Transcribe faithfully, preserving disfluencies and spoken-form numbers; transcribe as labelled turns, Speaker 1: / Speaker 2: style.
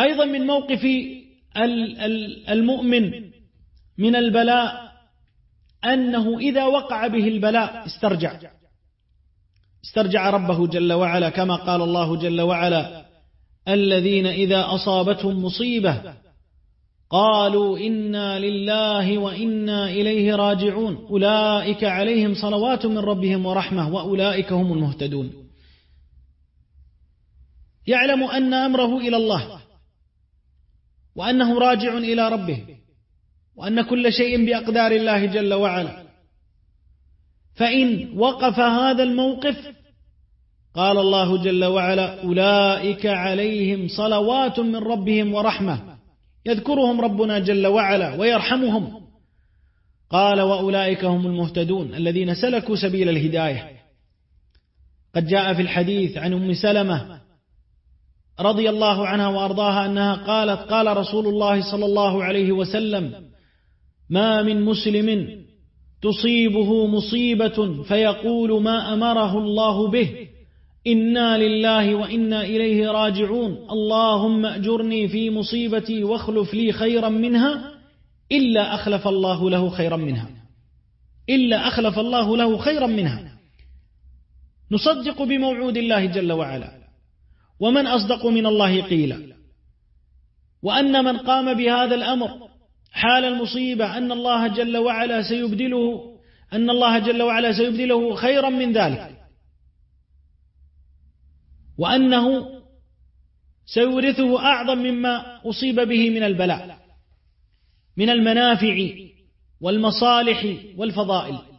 Speaker 1: أيضا من موقف المؤمن من البلاء أنه إذا وقع به البلاء استرجع استرجع ربه جل وعلا، كما قال الله جل وعلا: الذين إذا أصابتهم مصيبة قالوا إنا لله وإنا إليه راجعون أولئك عليهم صلوات من ربهم ورحمة وأولئك هم المهتدون. يعلم أن أمره إلى الله، وأنه راجع إلى ربه، وأن كل شيء بأقدار الله جل وعلا. فإن وقف هذا الموقف قال الله جل وعلا: أولئك عليهم صلوات من ربهم ورحمة، يذكرهم ربنا جل وعلا ويرحمهم. قال: وأولئك هم المهتدون الذين سلكوا سبيل الهداية. قد جاء في الحديث عن أم سلمة رضي الله عنها وأرضاها أنها قالت: قال رسول الله صلى الله عليه وسلم: ما من مسلم تصيبه مصيبة فيقول ما أمره الله به إنا لله وإنا إليه راجعون اللهم أجرني في مصيبتي واخلف لي خيرا منها إلا أخلف الله له خيرا منها إلا أخلف الله له خيرا منها. نصدق بموعود الله جل وعلا، ومن أصدق من الله قيلا، وأن من قام بهذا الأمر حال المصيبة أن الله جل وعلا سيبدله أن الله جل وعلا سيبدله خيرا من ذلك، وأنه سيورثه أعظم مما أصيب به من البلاء من المنافع والمصالح والفضائل.